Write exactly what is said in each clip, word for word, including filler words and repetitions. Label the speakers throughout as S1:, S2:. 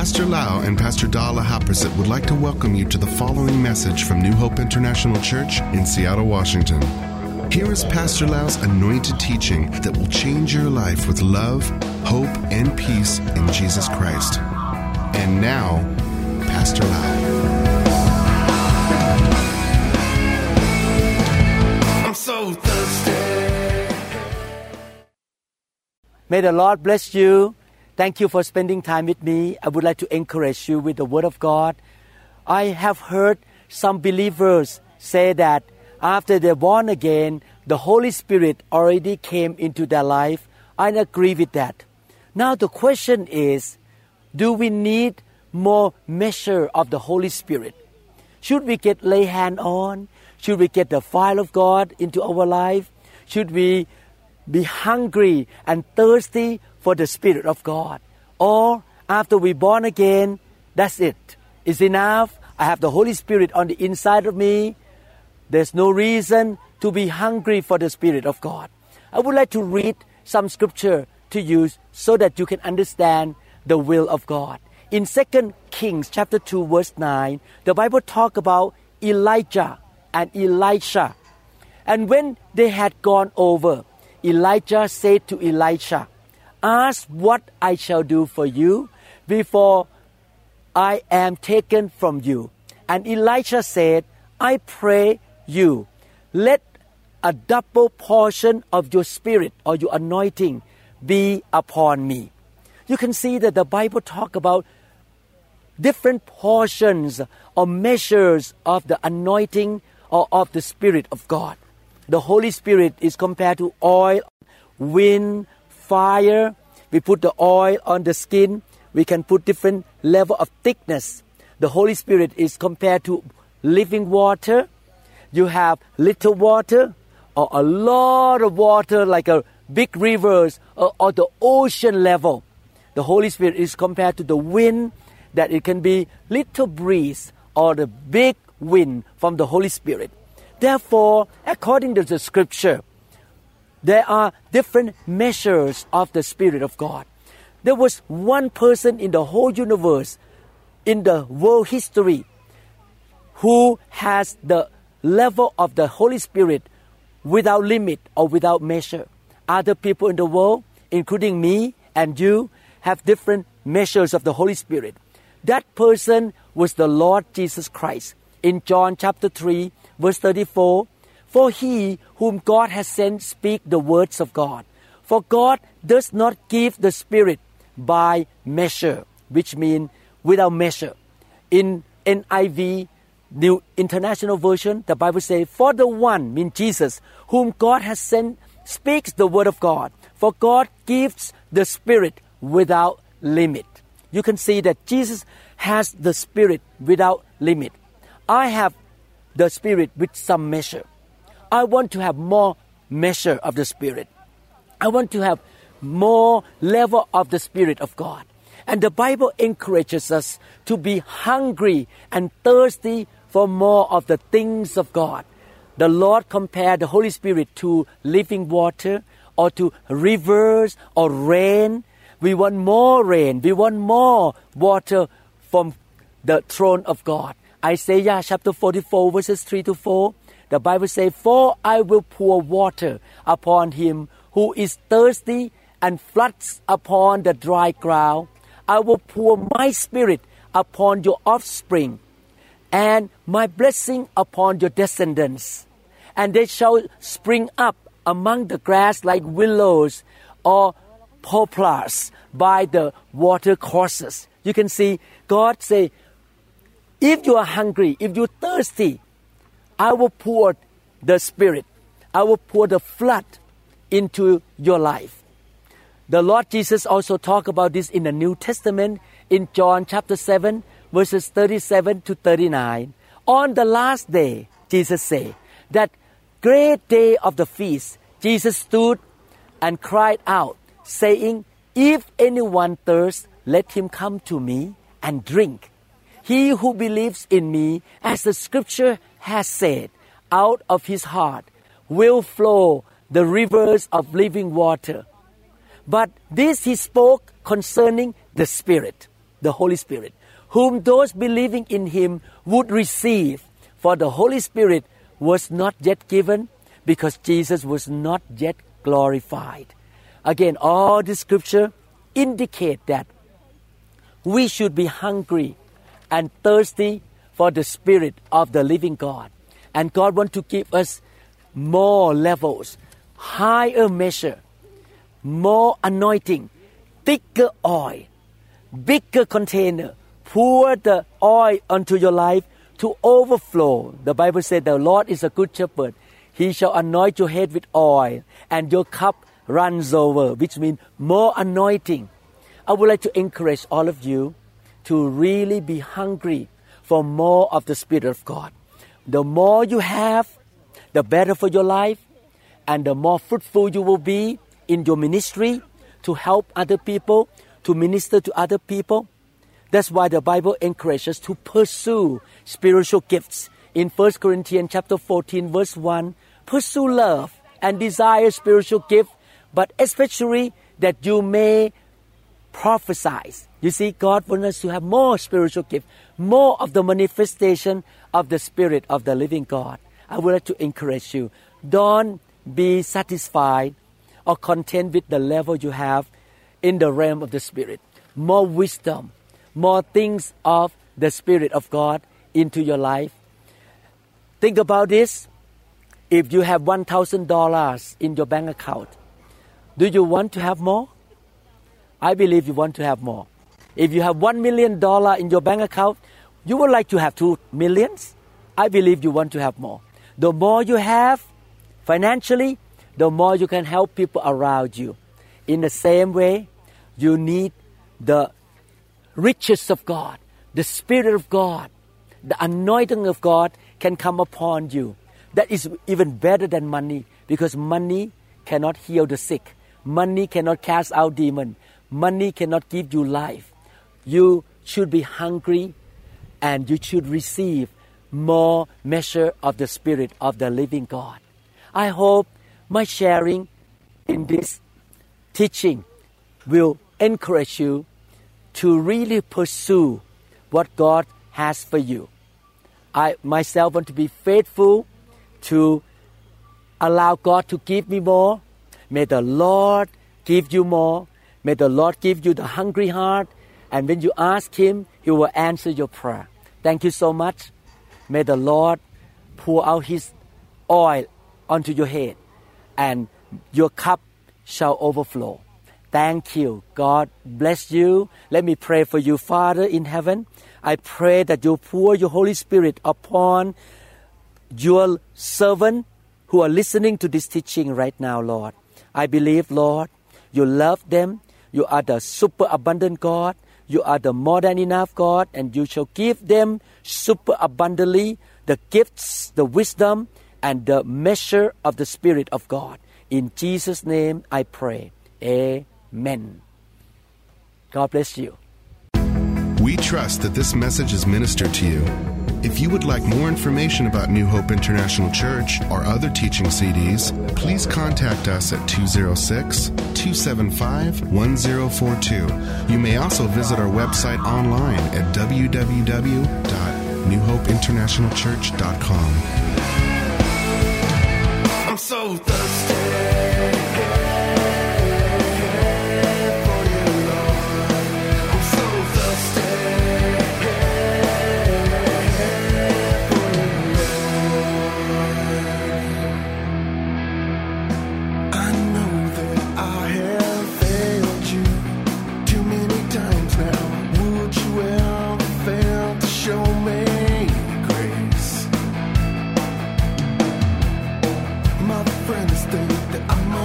S1: Pastor Lau and Pastor Dala Haprasit would like to welcome you to the following message from New Hope International Church in Seattle, Washington. Here is Pastor Lau's anointed teaching that will change your life with love, hope, and peace in Jesus Christ. And now, Pastor Lau.
S2: I'm so thirsty.
S3: May the Lord bless you. Thank you for spending time with me. I would like to encourage you with the Word of God. I have heard some believers say that after they're born again, the Holy Spirit already came into their life. I agree with that. Now the question is, do we need more measure of the Holy Spirit? Should we get lay hand on? Should we get the fire of God into our life? Should we be hungry and thirsty for the Spirit of God? Or after we born again, that's it. It's enough. I have the Holy Spirit on the inside of me. There's no reason to be hungry for the Spirit of God. I would like to read some scripture to you so that you can understand the will of God. In Second Kings chapter two verse nine, the Bible talk about Elijah and Elisha. And when they had gone over, Elijah said to Elisha, "Ask what I shall do for you before I am taken from you." And Elisha said, "I pray you, let a double portion of your spirit or your anointing be upon me." You can see that the Bible talk about different portions or measures of the anointing or of the Spirit of God. The Holy Spirit is compared to oil, wind, fire. We put the oil on the skin. We can put different level of thickness. The Holy Spirit is compared to living water. You have little water or a lot of water like a big rivers or, or the ocean level. The Holy Spirit is compared to the wind, that it can be little breeze or the big wind from the Holy Spirit. Therefore, according to the scripture, there are different measures of the Spirit of God. There was one person in the whole universe, in the world history, who has the level of the Holy Spirit without limit or without measure. Other people in the world, including me and you, have different measures of the Holy Spirit. That person was the Lord Jesus Christ. In John chapter three, verse thirty-four, "For he whom God has sent speak the words of God. For God does not give the Spirit by measure," which means without measure. In N I V, New International Version, the Bible says, "For the one," means Jesus, "whom God has sent speaks the word of God. For God gives the Spirit without limit." You can see that Jesus has the Spirit without limit. I have the Spirit with some measure. I want to have more measure of the Spirit. I want to have more level of the Spirit of God. And the Bible encourages us to be hungry and thirsty for more of the things of God. The Lord compared the Holy Spirit to living water or to rivers or rain. We want more rain. We want more water from the throne of God. Isaiah chapter forty-four verses three to four. The Bible says, "For I will pour water upon him who is thirsty and floods upon the dry ground. I will pour my Spirit upon your offspring and my blessing upon your descendants. And they shall spring up among the grass like willows or poplars by the water courses." You can see God say, if you are hungry, if you're thirsty, I will pour the Spirit. I will pour the flood into your life. The Lord Jesus also talked about this in the New Testament in John chapter seven, verses thirty-seven to thirty-nine. On the last day, Jesus said, that great day of the feast, Jesus stood and cried out, saying, "If anyone thirsts, let him come to me and drink. He who believes in me, as the scripture has said, out of his heart will flow the rivers of living water." But this he spoke concerning the Spirit. the Holy Spirit, whom those believing in him would receive. For the Holy Spirit was not yet given because Jesus was not yet glorified. Again, all the scripture indicate that we should be hungry and thirsty for the Spirit of the living God. And God wants to give us more levels, higher measure, more anointing, thicker oil, bigger container. Pour the oil onto your life to overflow. The Bible said the Lord is a good shepherd. He shall anoint your head with oil and your cup runs over, which means more anointing. I would like to encourage all of you to really be hungry for more of the Spirit of God. The more you have, the better for your life, and the more fruitful you will be in your ministry to help other people, to minister to other people. That's why the Bible encourages us to pursue spiritual gifts. In First Corinthians chapter fourteen, verse one, pursue love and desire spiritual gifts, but especially that you may prophesy. You see, God wants us to have more spiritual gifts, more of the manifestation of the Spirit of the living God. I would like to encourage you. Don't be satisfied or content with the level you have in the realm of the Spirit. More wisdom, more things of the Spirit of God into your life. Think about this. If you have one thousand dollars in your bank account, do you want to have more? I believe you want to have more. If you have one million dollars in your bank account, you would like to have two millions. I believe you want to have more. The more you have financially, the more you can help people around you. In the same way, you need the riches of God, the Spirit of God, the anointing of God can come upon you. That is even better than money, because money cannot heal the sick. Money cannot cast out demons. Money cannot give you life. You should be hungry and you should receive more measure of the Spirit of the living God. I hope my sharing in this teaching will encourage you to really pursue what God has for you. I myself want to be faithful to allow God to give me more. May the Lord give you more. May the Lord give you the hungry heart. And when you ask Him, He will answer your prayer. Thank you so much. May the Lord pour out His oil onto your head, and your cup shall overflow. Thank you. God bless you. Let me pray for you. Father in heaven, I pray that you pour your Holy Spirit upon your servant who are listening to this teaching right now, Lord. I believe, Lord, you love them. You are the super abundant God. You are the more than enough God, and you shall give them super abundantly the gifts, the wisdom, and the measure of the Spirit of God. In Jesus' name I pray. Amen. God bless you.
S1: We trust that this message is ministered to you. If you would like more information about New Hope International Church or other teaching C Ds, please contact us at two oh six, two seven five, one oh four two. You may also visit our website online at w w w dot new hope international church dot com.
S2: I'm so thirsty.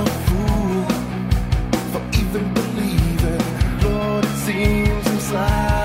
S2: Slide.